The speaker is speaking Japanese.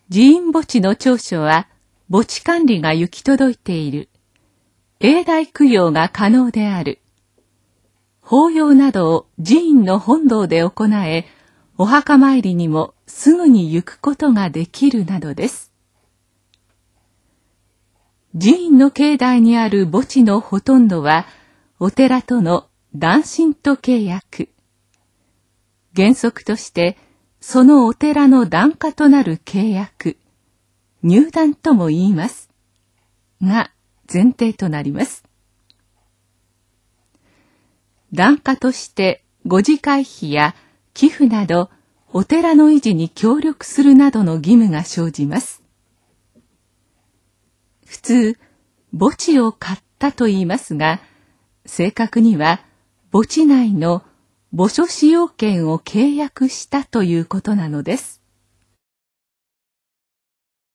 寺院墓地の長所は墓地管理が行き届いている。永代供養が可能である。法要などを寺院の本堂で行え、お墓参りにもすぐに行くことができるなどです。寺院の境内にある墓地のほとんどは、お寺との檀身と契約。原則として、そのお寺の檀家となる契約、入檀とも言います。が、前提となります。檀家としてご自会費や寄付など、お寺の維持に協力するなどの義務が生じます。普通、墓地を買ったと言いますが、正確には墓地内の墓所使用権を契約したということなのです。